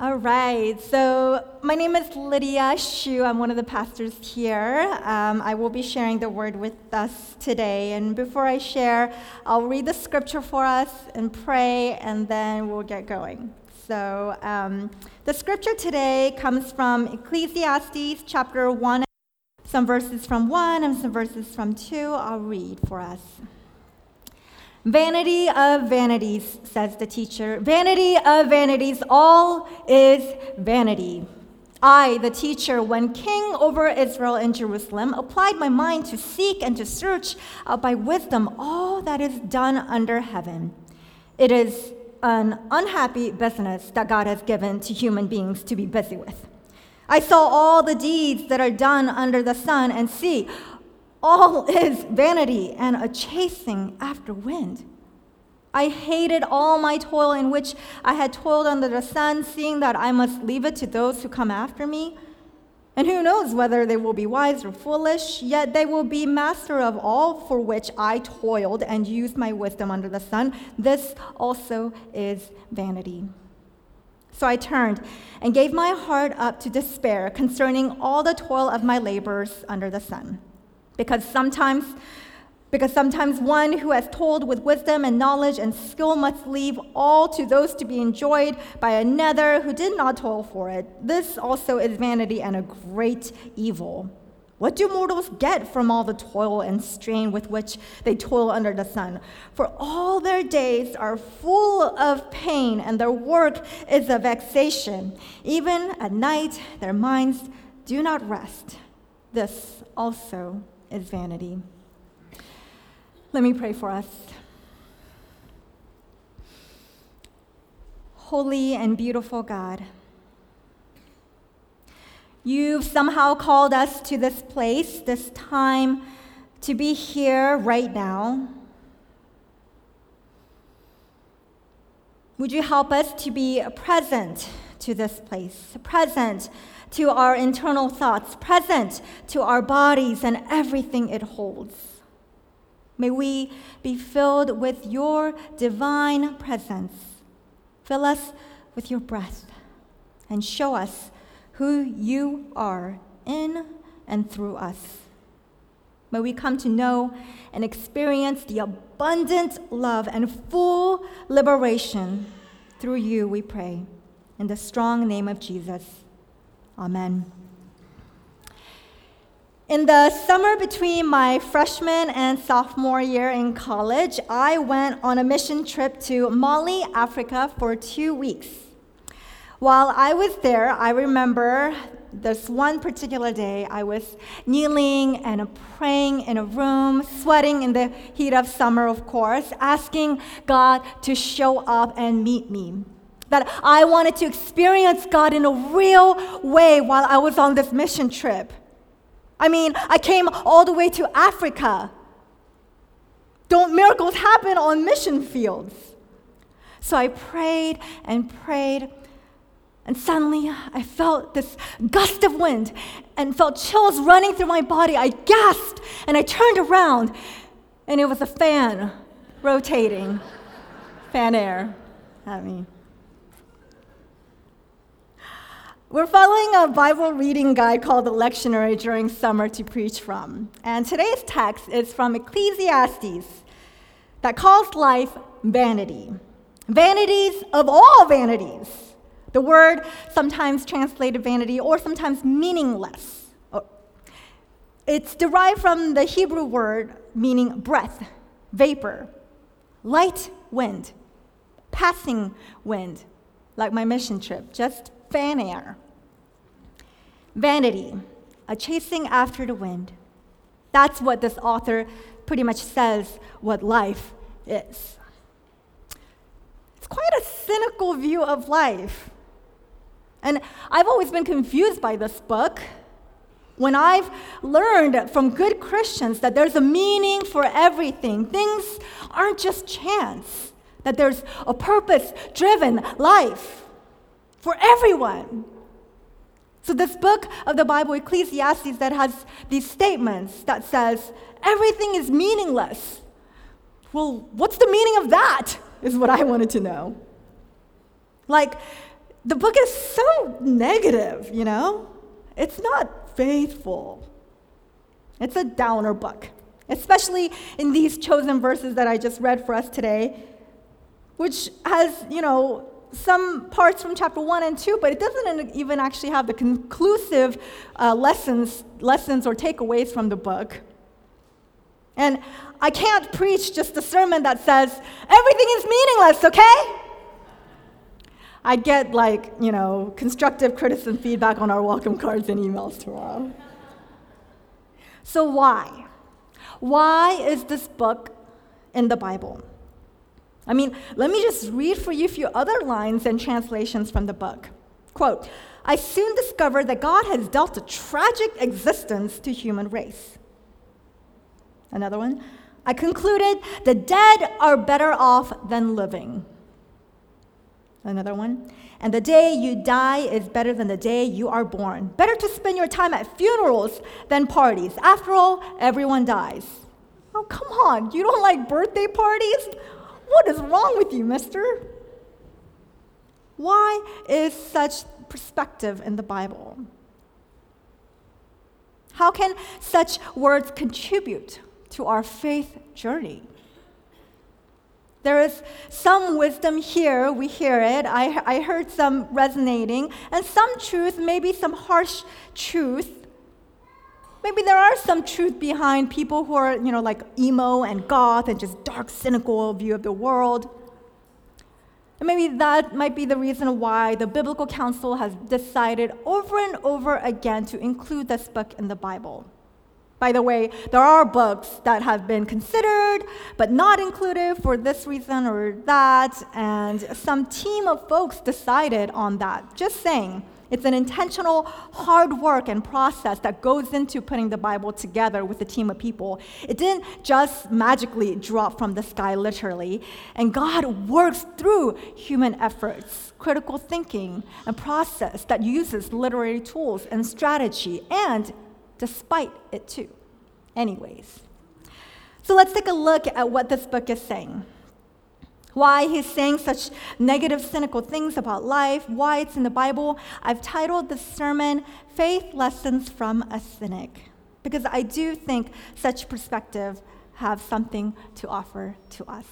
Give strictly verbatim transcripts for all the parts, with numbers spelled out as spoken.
All right, so my name is Lydia Shu. I'm one of the pastors here. Um, I will be sharing the word with us today. And before I share, I'll read the scripture for us and pray, and then we'll get going. So um, the scripture today comes from Ecclesiastes chapter one, some verses from one and some verses from two. I'll read for us. Vanity of vanities, says the teacher. Vanity of vanities, all is vanity. I, the teacher, when king over Israel and Jerusalem, applied my mind to seek and to search out by wisdom all that is done under heaven. It is an unhappy business that God has given to human beings to be busy with. I saw all the deeds that are done under the sun, and see, all is vanity and a chasing after wind. I hated all my toil in which I had toiled under the sun, seeing that I must leave it to those who come after me. And who knows whether they will be wise or foolish, yet they will be master of all for which I toiled and used my wisdom under the sun. This also is vanity. So I turned and gave my heart up to despair concerning all the toil of my labors under the sun. Because sometimes, because sometimes one who has toiled with wisdom and knowledge and skill must leave all to those to be enjoyed by another who did not toil for it. This also is vanity and a great evil. What do mortals get from all the toil and strain with which they toil under the sun? For all their days are full of pain, and their work is a vexation. Even at night, their minds do not rest. This also is vanity. Let me pray for us. Holy and beautiful God, you've somehow called us to this place, this time, to be here right now. Would you help us to be present to this place, present to our internal thoughts, present to our bodies and everything it holds. May we be filled with your divine presence. Fill us with your breath and show us who you are in and through us. May we come to know and experience the abundant love and full liberation through you, we pray. In the strong name of Jesus. Amen. In the summer between my freshman and sophomore year in college, I went on a mission trip to Mali, Africa for two weeks. While I was there, I remember this one particular day, I was kneeling and praying in a room, sweating in the heat of summer, of course, asking God to show up and meet me. That I wanted to experience God in a real way while I was on this mission trip. I mean, I came all the way to Africa. Don't miracles happen on mission fields? So I prayed and prayed, and suddenly I felt this gust of wind and felt chills running through my body. I gasped and I turned around, and it was a fan rotating, fan air at me. We're following a Bible reading guide called the Lectionary during summer to preach from. And today's text is from Ecclesiastes that calls life vanity. Vanities of all vanities. The word sometimes translated vanity or sometimes meaningless. It's derived from the Hebrew word meaning breath, vapor, light wind, passing wind, like my mission trip, just fan air. Vanity, a chasing after the wind. That's what this author pretty much says what life is. It's quite a cynical view of life. And I've always been confused by this book. When I've learned from good Christians that there's a meaning for everything, things aren't just chance, that there's a purpose-driven life for everyone. So this book of the Bible, Ecclesiastes, that has these statements that says, everything is meaningless. Well, what's the meaning of that, is what I wanted to know. Like, the book is so negative, you know? It's not faithful. It's a downer book, especially in these chosen verses that I just read for us today, which has, you know, some parts from chapter one and two, but it doesn't even actually have the conclusive uh, lessons, lessons or takeaways from the book. And I can't preach just a sermon that says, everything is meaningless, okay? I get like, you know, constructive criticism feedback on our welcome cards and emails tomorrow. So why? Why is this book in the Bible? I mean, let me just read for you a few other lines and translations from the book. Quote, I soon discovered that God has dealt a tragic existence to human race. Another one, I concluded the dead are better off than living. Another one, and the day you die is better than the day you are born. Better to spend your time at funerals than parties. After all, everyone dies. Oh, come on, you don't like birthday parties? What is wrong with you, mister? Why is such perspective in the Bible? How can such words contribute to our faith journey? There is some wisdom here, we hear it. I, I heard some resonating, and some truth, maybe some harsh truth. Maybe there are some truth behind people who are, you know, like emo and goth and just dark, cynical view of the world. And maybe that might be the reason why the Biblical Council has decided over and over again to include this book in the Bible. By the way, there are books that have been considered but not included for this reason or that, and some team of folks decided on that. Just saying, it's an intentional hard work and process that goes into putting the Bible together with a team of people. It didn't just magically drop from the sky, literally, and God works through human efforts, critical thinking, and process that uses literary tools and strategy, and despite it too. Anyways, so let's take a look at what this book is saying. Why he's saying such negative, cynical things about life, why it's in the Bible. I've titled the sermon, Faith Lessons from a Cynic, because I do think such perspective have something to offer to us.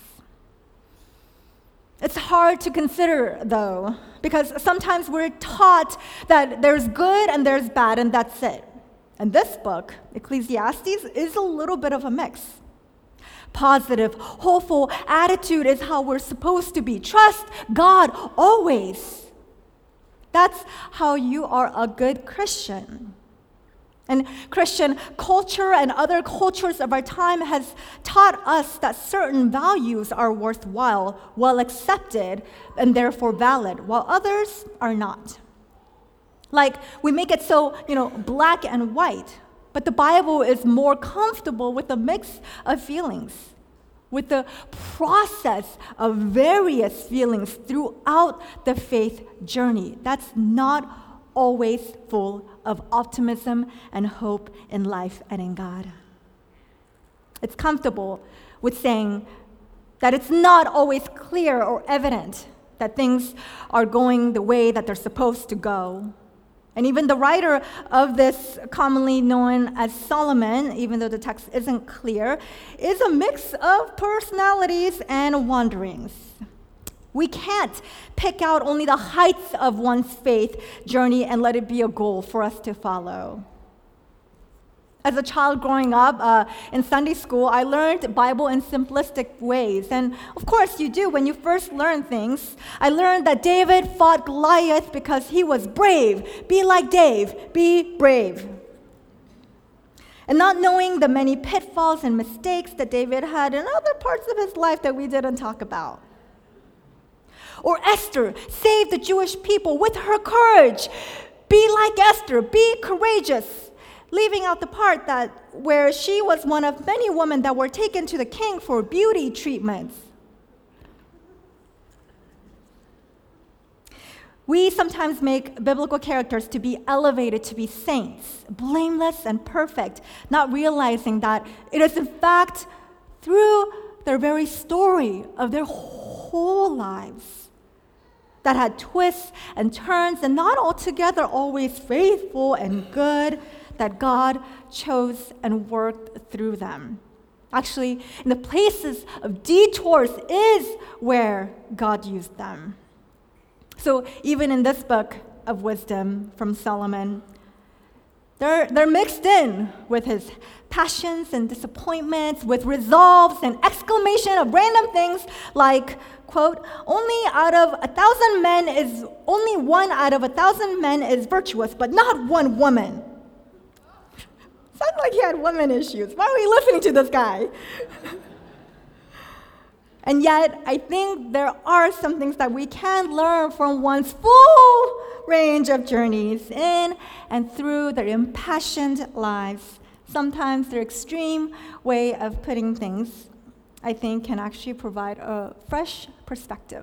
It's hard to consider, though, because sometimes we're taught that there's good and there's bad, and that's it. And this book, Ecclesiastes, is a little bit of a mix. Positive, hopeful attitude is how we're supposed to be. Trust God always. That's how you are a good Christian. And Christian culture and other cultures of our time has taught us that certain values are worthwhile, well accepted, and therefore valid, while others are not. Like, we make it so, you know, black and white, but the Bible is more comfortable with a mix of feelings, with the process of various feelings throughout the faith journey. That's not always full of optimism and hope in life and in God. It's comfortable with saying that it's not always clear or evident that things are going the way that they're supposed to go. And even the writer of this, commonly known as Solomon, even though the text isn't clear, is a mix of personalities and wanderings. We can't pick out only the heights of one's faith journey and let it be a goal for us to follow. As a child growing up uh, in Sunday school, I learned Bible in simplistic ways. And of course you do when you first learn things. I learned that David fought Goliath because he was brave. Be like Dave, be brave. And not knowing the many pitfalls and mistakes that David had in other parts of his life that we didn't talk about. Or Esther saved the Jewish people with her courage. Be like Esther, be courageous. Leaving out the part that where she was one of many women that were taken to the king for beauty treatments. We sometimes make biblical characters to be elevated to be saints, blameless and perfect, not realizing that it is in fact through their very story of their whole lives that had twists and turns and not altogether always faithful and good, that God chose and worked through them. Actually, in the places of detours is where God used them. So even in this book of wisdom from Solomon, they're, they're mixed in with his passions and disappointments, with resolves and exclamation of random things like, quote, only out of a thousand men is, only one out of a thousand men is virtuous, but not one woman. Sounds like he had woman issues. Why are we listening to this guy? And yet, I think there are some things that we can learn from one's full range of journeys in and through their impassioned lives. Sometimes their extreme way of putting things, I think, can actually provide a fresh perspective.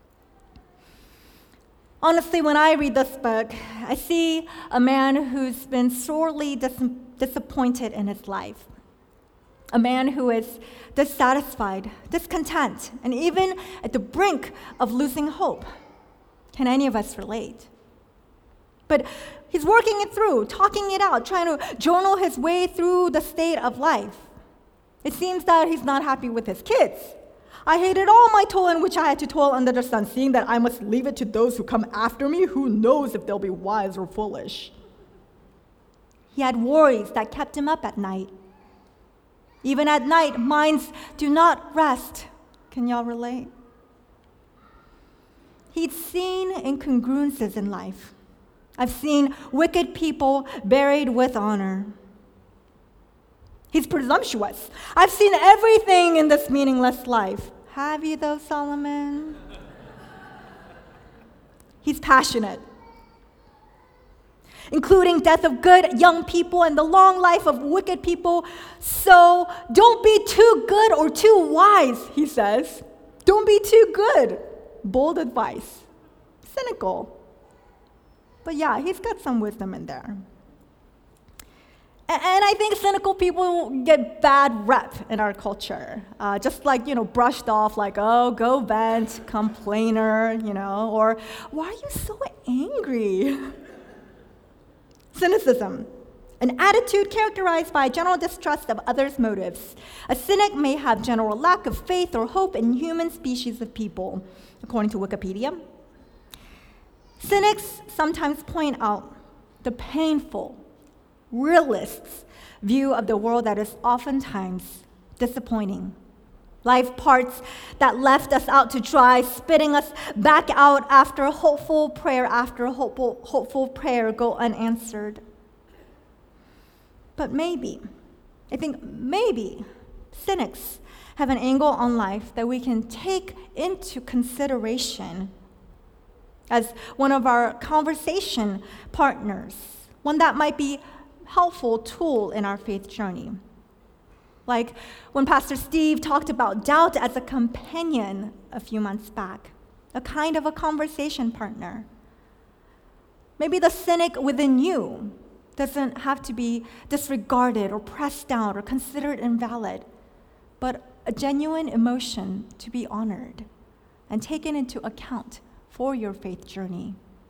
Honestly, when I read this book, I see a man who's been sorely dis- disappointed in his life. A man who is dissatisfied, discontent, and even at the brink of losing hope. Can any of us relate? But he's working it through, talking it out, trying to journal his way through the state of life. It seems that he's not happy with his kids. I hated all my toil in which I had to toil under the sun, seeing that I must leave it to those who come after me. Who knows if they'll be wise or foolish? He had worries that kept him up at night. Even at night, minds do not rest. Can y'all relate? He'd seen incongruences in life. I've seen wicked people buried with honor. He's presumptuous. I've seen everything in this meaningless life. Have you, though, Solomon? He's passionate, including death of good young people and the long life of wicked people. So don't be too good or too wise, he says. Don't be too good. Bold advice. Cynical. But yeah, he's got some wisdom in there. And I think cynical people get bad rep in our culture. Uh, just like, you know, brushed off like, oh, go vent, complainer, you know, or why are you so angry? Cynicism, an attitude characterized by general distrust of others' motives. A cynic may have general lack of faith or hope in human species of people, according to Wikipedia. Cynics sometimes point out the painful, realists' view of the world that is oftentimes disappointing. Life parts that left us out to dry, spitting us back out after hopeful prayer after hopeful, hopeful prayer go unanswered. But maybe, I think maybe, cynics have an angle on life that we can take into consideration as one of our conversation partners, one that might be helpful tool in our faith journey. Like when Pastor Steve talked about doubt as a companion a few months back, a kind of a conversation partner. Maybe the cynic within you doesn't have to be disregarded or pressed down or considered invalid, but a genuine emotion to be honored and taken into account for your faith journey.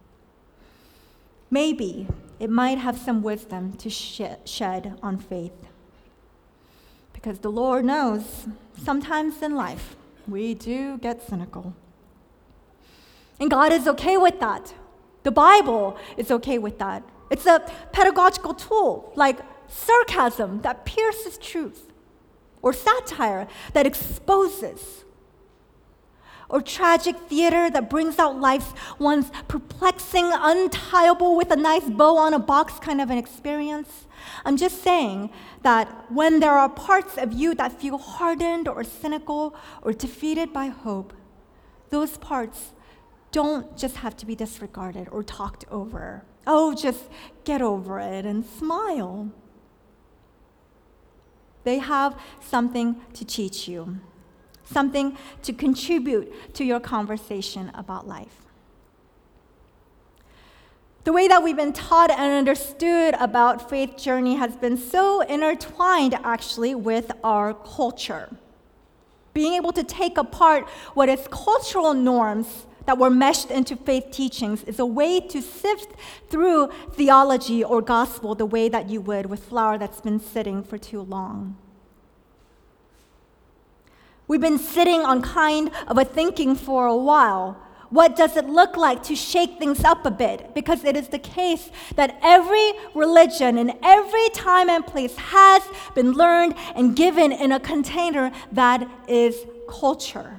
Maybe it might have some wisdom to shed on faith. Because the Lord knows, sometimes in life, we do get cynical. And God is okay with that. The Bible is okay with that. It's a pedagogical tool, like sarcasm that pierces truth, or satire that exposes, or tragic theater that brings out life's once perplexing, untiable with a nice bow on a box kind of an experience. I'm just saying that when there are parts of you that feel hardened or cynical or defeated by hope, those parts don't just have to be disregarded or talked over. Oh, just get over it and smile. They have something to teach you, something to contribute to your conversation about life. The way that we've been taught and understood about faith journey has been so intertwined, actually, with our culture. Being able to take apart what is cultural norms that were meshed into faith teachings is a way to sift through theology or gospel the way that you would with flour that's been sitting for too long. We've been sitting on kind of a thinking for a while. What does it look like to shake things up a bit? Because it is the case that every religion in every time and place has been learned and given in a container that is culture.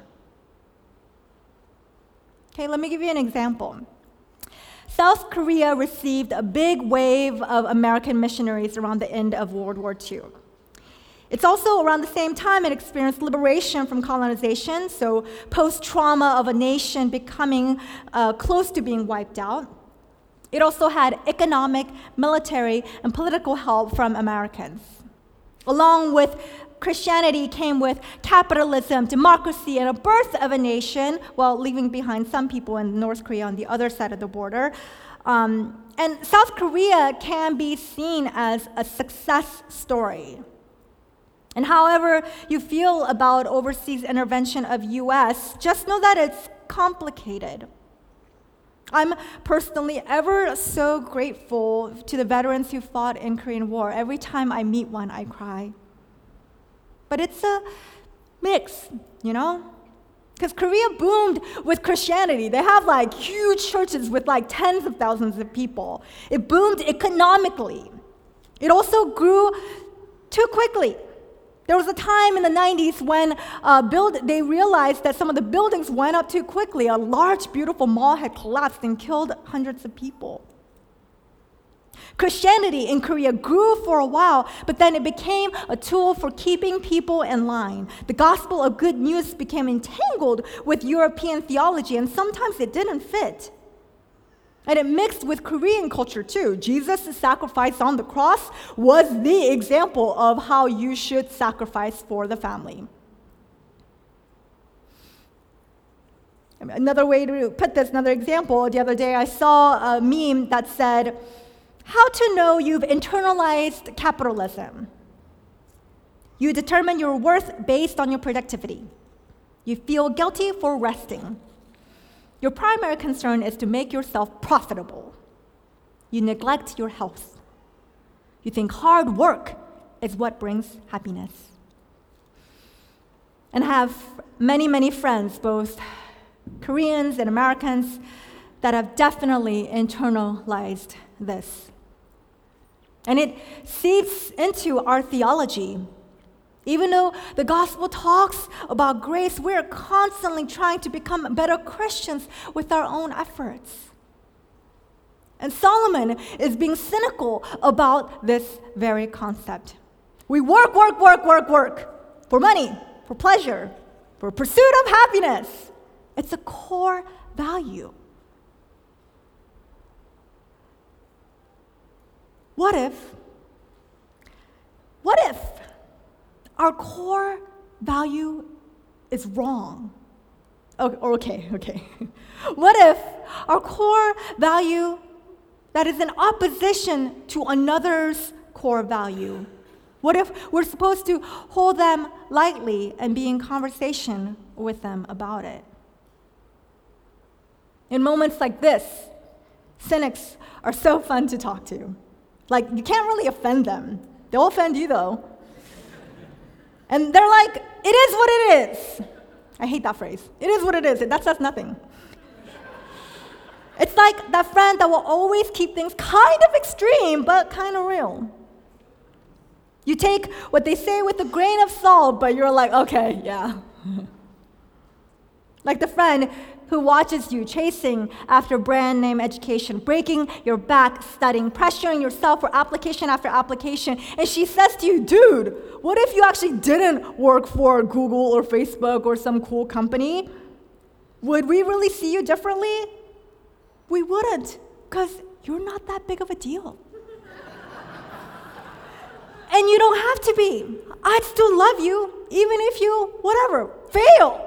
Okay, let me give you an example. South Korea received a big wave of American missionaries around the end of World War Two. It's also around the same time it experienced liberation from colonization, so post-trauma of a nation becoming uh, close to being wiped out. It also had economic, military, and political help from Americans. Along with Christianity came with capitalism, democracy, and a birth of a nation, while leaving behind some people in North Korea on the other side of the border. Um, and South Korea can be seen as a success story. And however you feel about overseas intervention of U S, just know that it's complicated. I'm personally ever so grateful to the veterans who fought in Korean War. Every time I meet one, I cry. But it's a mix, you know? Because Korea boomed with Christianity. They have like huge churches with like tens of thousands of people. It boomed economically. It also grew too quickly. There was a time in the nineties when uh, build, they realized that some of the buildings went up too quickly. A large, beautiful mall had collapsed and killed hundreds of people. Christianity in Korea grew for a while, but then it became a tool for keeping people in line. The gospel of good news became entangled with European theology, and sometimes it didn't fit. And it mixed with Korean culture too. Jesus' sacrifice on the cross was the example of how you should sacrifice for the family. Another way to put this, another example, the other day I saw a meme that said, how to know you've internalized capitalism. You determine your worth based on your productivity. You feel guilty for resting. Your primary concern is to make yourself profitable. You neglect your health. You think hard work is what brings happiness. And I have many, many friends, both Koreans and Americans, that have definitely internalized this. And it seeps into our theology. Even though the gospel talks about grace, we're constantly trying to become better Christians with our own efforts. And Solomon is being cynical about this very concept. We work, work, work, work, work for money, for pleasure, for pursuit of happiness. It's a core value. What if, what if our core value is wrong? Oh, okay, okay. What if our core value that is in opposition to another's core value? What if we're supposed to hold them lightly and be in conversation with them about it? In moments like this, cynics are so fun to talk to. Like, you can't really offend them. They'll offend you, though. And they're like, it is what it is. I hate that phrase. It is what it is. That says nothing. It's like that friend that will always keep things kind of extreme, but kind of real. You take what they say with a grain of salt, but you're like, okay, yeah. Like the friend who watches you chasing after brand name education, breaking your back studying, pressuring yourself for application after application, and she says to you, dude, what if you actually didn't work for Google or Facebook or some cool company? Would we really see you differently? We wouldn't, because you're not that big of a deal. And you don't have to be. I'd still love you, even if you, whatever, fail.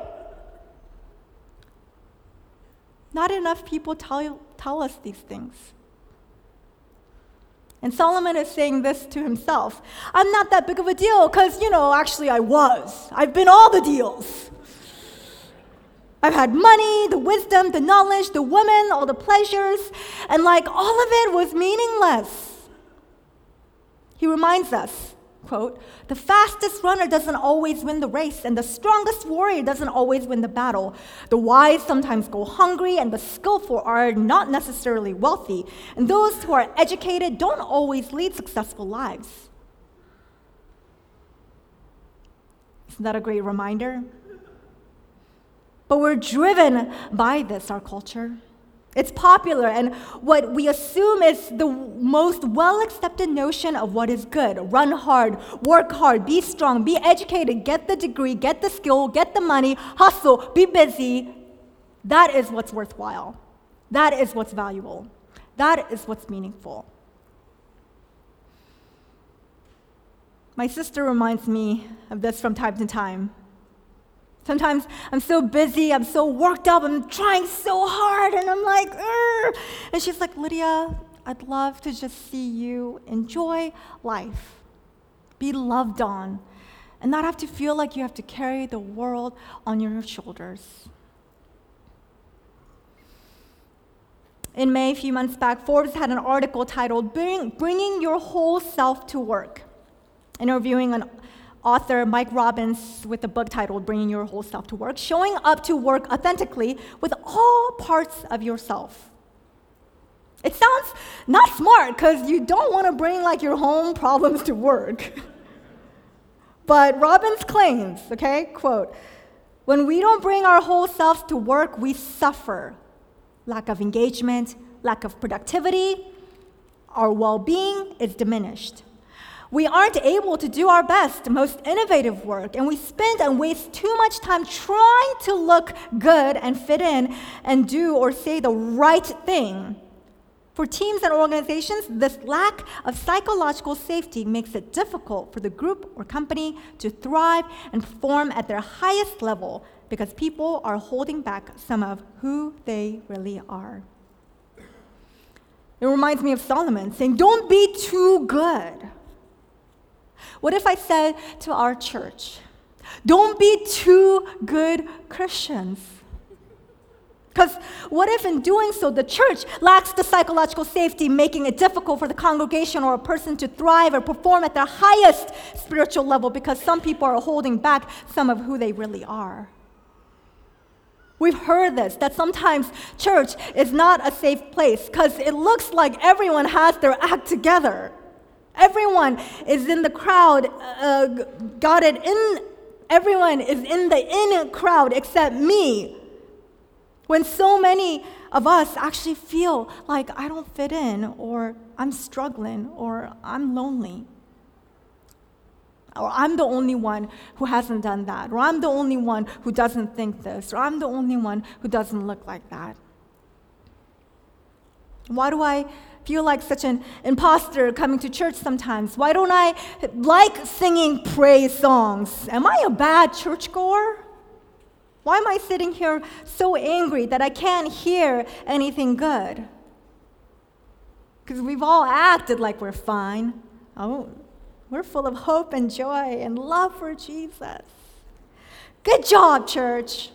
Not enough people tell, tell us these things. And Solomon is saying this to himself. I'm not that big of a deal because, you know, actually I was. I've been all the deals. I've had money, the wisdom, the knowledge, the women, all the pleasures, and like all of it was meaningless. He reminds us, quote, the fastest runner doesn't always win the race, and the strongest warrior doesn't always win the battle. The wise sometimes go hungry, and the skillful are not necessarily wealthy, and those who are educated don't always lead successful lives. Isn't that a great reminder? But we're driven by this, our culture. It's popular, and what we assume is the most well-accepted notion of what is good. Run hard, work hard, be strong, be educated, get the degree, get the skill, get the money, hustle, be busy. That is what's worthwhile. That is what's valuable. That is what's meaningful. My sister reminds me of this from time to time. Sometimes I'm so busy, I'm so worked up, I'm trying so hard, and I'm like, Urgh. And she's like, Lydia, I'd love to just see you enjoy life, be loved on, and not have to feel like you have to carry the world on your shoulders. In May, a few months back, Forbes had an article titled, Bring, Bringing Your Whole Self to Work, interviewing an author Mike Robbins with a book titled Bringing Your Whole Self to Work, showing up to work authentically with all parts of yourself. It sounds not smart because you don't want to bring like your home problems to work. But Robbins claims, okay, quote, when we don't bring our whole selves to work, we suffer. Lack of engagement, lack of productivity, our well-being is diminished. We aren't able to do our best, most innovative work, and we spend and waste too much time trying to look good and fit in and do or say the right thing. For teams and organizations, this lack of psychological safety makes it difficult for the group or company to thrive and perform at their highest level because people are holding back some of who they really are. It reminds me of Solomon saying, don't be too good. What if I said to our church, don't be too good Christians? Because what if in doing so, the church lacks the psychological safety, making it difficult for the congregation or a person to thrive or perform at their highest spiritual level because some people are holding back some of who they really are? We've heard this, that sometimes church is not a safe place because it looks like everyone has their act together. Everyone is in the crowd, uh, got it in, everyone is in the in crowd except me. When so many of us actually feel like I don't fit in, or I'm struggling, or I'm lonely. Or I'm the only one who hasn't done that, or I'm the only one who doesn't think this, or I'm the only one who doesn't look like that. Why do I feel like such an imposter coming to church sometimes? Why don't I like singing praise songs? Am I a bad churchgoer? Why am I sitting here so angry that I can't hear anything good? Because we've all acted like we're fine. Oh, we're full of hope and joy and love for Jesus. Good job, church.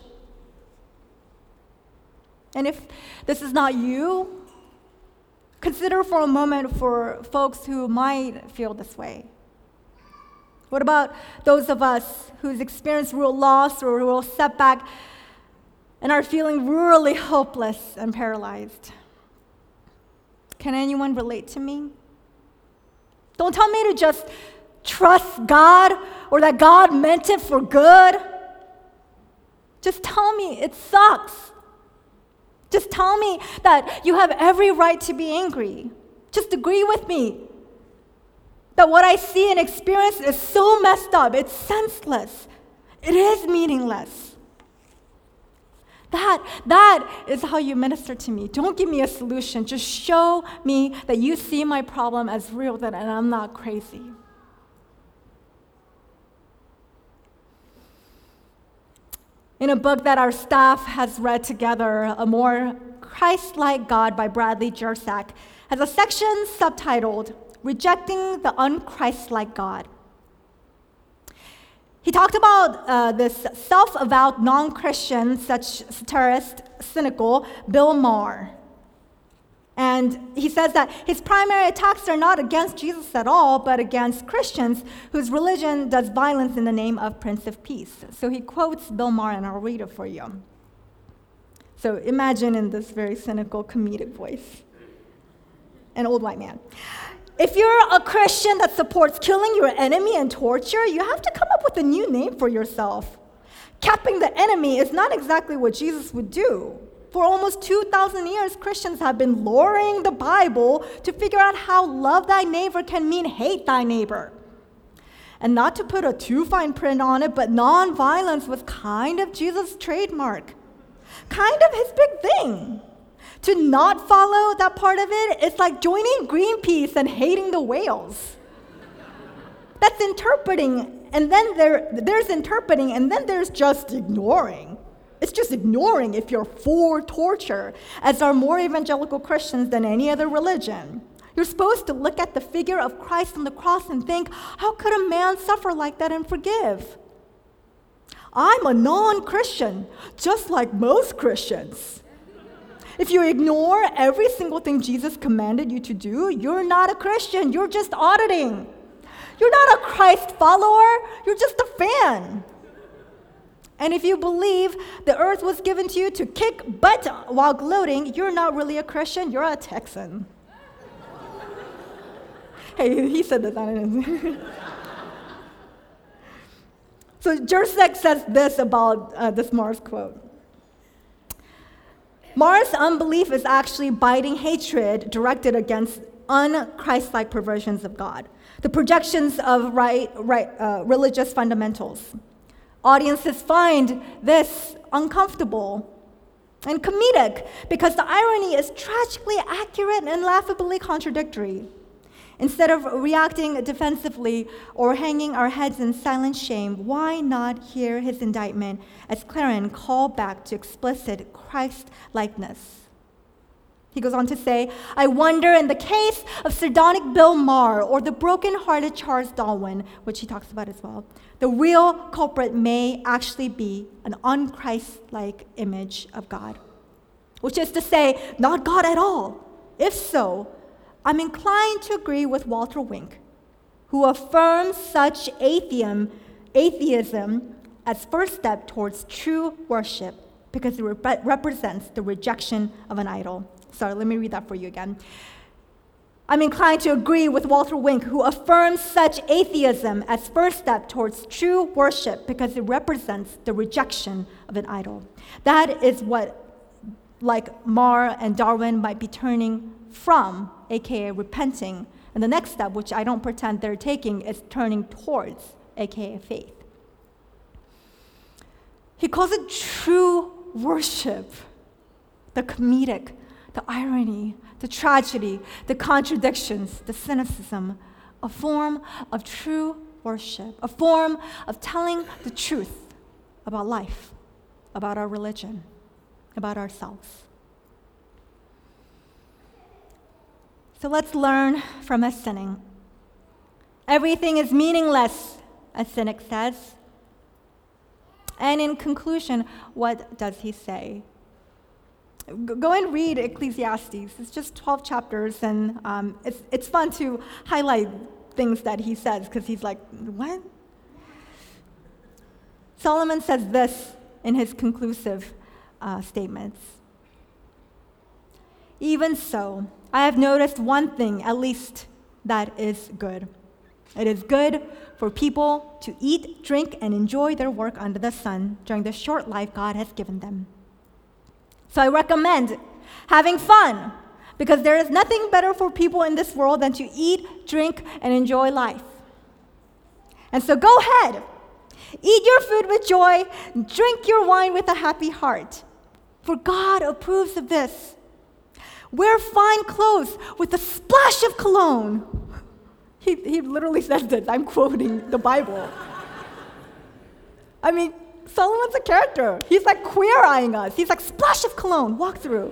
And if this is not you, consider for a moment for folks who might feel this way. What about those of us who's experienced real loss or real setback and are feeling really hopeless and paralyzed? Can anyone relate to me? Don't tell me to just trust God or that God meant it for good. Just tell me it sucks. Just tell me that you have every right to be angry. Just agree with me that what I see and experience is so messed up. It's senseless. It is meaningless. That, that is how you minister to me. Don't give me a solution. Just show me that you see my problem as real, that and I'm not crazy. In a book that our staff has read together, A More Christ-Like God by Bradley Jersak, has a section subtitled, Rejecting the Unchristlike God. He talked about uh, this self-avowed non-Christian, such satirist, cynical Bill Maher. And he says that his primary attacks are not against Jesus at all, but against Christians whose religion does violence in the name of Prince of Peace. So he quotes Bill Maher, and I'll read it for you. So imagine in this very cynical, comedic voice, an old white man. If you're a Christian that supports killing your enemy and torture, you have to come up with a new name for yourself. Capping the enemy is not exactly what Jesus would do. For almost two thousand years, Christians have been lawyering the Bible to figure out how love thy neighbor can mean hate thy neighbor. And not to put a too fine print on it, but nonviolence was kind of Jesus' trademark. Kind of his big thing. To not follow that part of it, it's like joining Greenpeace and hating the whales. That's interpreting, and then there, there's interpreting, and then there's just ignoring. It's just ignoring if you're for torture, as are more evangelical Christians than any other religion. You're supposed to look at the figure of Christ on the cross and think, how could a man suffer like that and forgive? I'm a non-Christian, just like most Christians. If you ignore every single thing Jesus commanded you to do, you're not a Christian, you're just auditing. You're not a Christ follower, you're just a fan. And if you believe the earth was given to you to kick butt while gloating, you're not really a Christian, you're a Texan. Hey, he said that, not it. So Jersak says this about uh, this Maher's quote. Maher's unbelief is actually biting hatred directed against un-Christ-like perversions of God, the projections of right, right, uh, religious fundamentals. Audiences find this uncomfortable and comedic because the irony is tragically accurate and laughably contradictory. Instead of reacting defensively or hanging our heads in silent shame, why not hear his indictment as Claren called back to explicit Christ-likeness? He goes on to say, I wonder in the case of sardonic Bill Maher or the broken-hearted Charles Darwin, which he talks about as well, the real culprit may actually be an un-Christ-like image of God, which is to say, not God at all. If so, I'm inclined to agree with Walter Wink, who affirms such atheism, atheism as first step towards true worship because it rep- represents the rejection of an idol. Sorry, let me read that for you again. I'm inclined to agree with Walter Wink, who affirms such atheism as first step towards true worship because it represents the rejection of an idol. That is what, like Maher and Darwin, might be turning from, aka repenting. And the next step, which I don't pretend they're taking, is turning towards, aka faith. He calls it true worship. The comedic, the irony, the tragedy, the contradictions, the cynicism, a form of true worship, a form of telling the truth about life, about our religion, about ourselves. So let's learn from a cynic. Everything is meaningless, a cynic says. And in conclusion, what does he say? Go and read Ecclesiastes. It's just twelve chapters, and um, it's, it's fun to highlight things that he says, because he's like, what? Solomon says this in his conclusive uh, statements. Even so, I have noticed one thing, at least, that is good. It is good for people to eat, drink, and enjoy their work under the sun during the short life God has given them. So I recommend having fun, because there is nothing better for people in this world than to eat, drink, and enjoy life. And so go ahead. Eat your food with joy, drink your wine with a happy heart, for God approves of this. Wear fine clothes with a splash of cologne. He, he literally says this. I'm quoting the Bible. I mean, Solomon's a character. He's like queer-eyeing us. He's like, splash of cologne, walk through.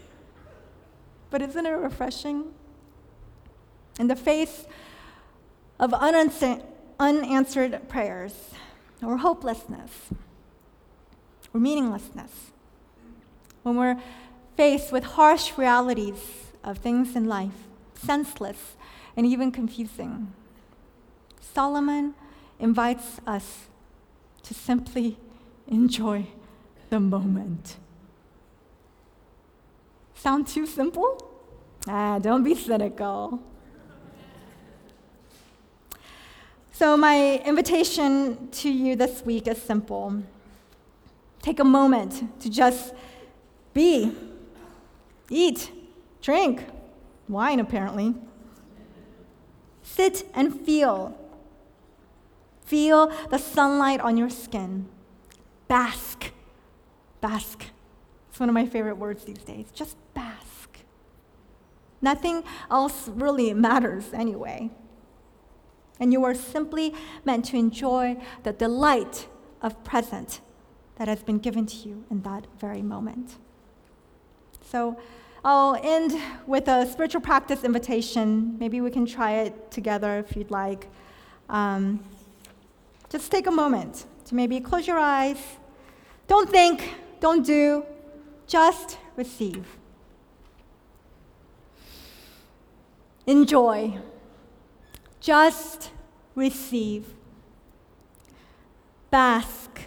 But isn't it refreshing? In the face of unanswer- unanswered prayers, or hopelessness, or meaninglessness, when we're faced with harsh realities of things in life, senseless and even confusing, Solomon invites us to simply enjoy the moment. Sound too simple? Ah, don't be cynical. So my invitation to you this week is simple. Take a moment to just be, eat, drink, wine apparently. Sit and feel. Feel the sunlight on your skin. Bask. Bask. It's one of my favorite words these days. Just bask. Nothing else really matters anyway. And you are simply meant to enjoy the delight of present that has been given to you in that very moment. So I'll end with a spiritual practice invitation. Maybe we can try it together if you'd like. Um, just take a moment to maybe close your eyes. Don't think, don't do, just receive. Enjoy. Just receive. Bask.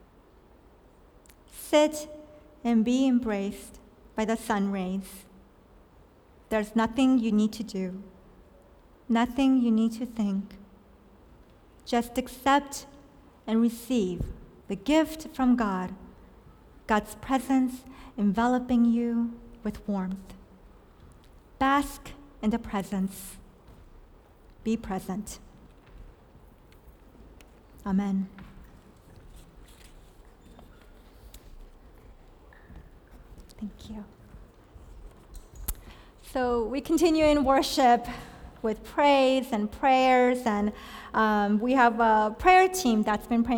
Sit and be embraced by the sun rays. There's nothing you need to do, nothing you need to think. Just accept and receive the gift from God, God's presence enveloping you with warmth. Bask in the presence. Be present. Amen. Thank you. So we continue in worship with praise and prayers, and um, we have a prayer team that's been praying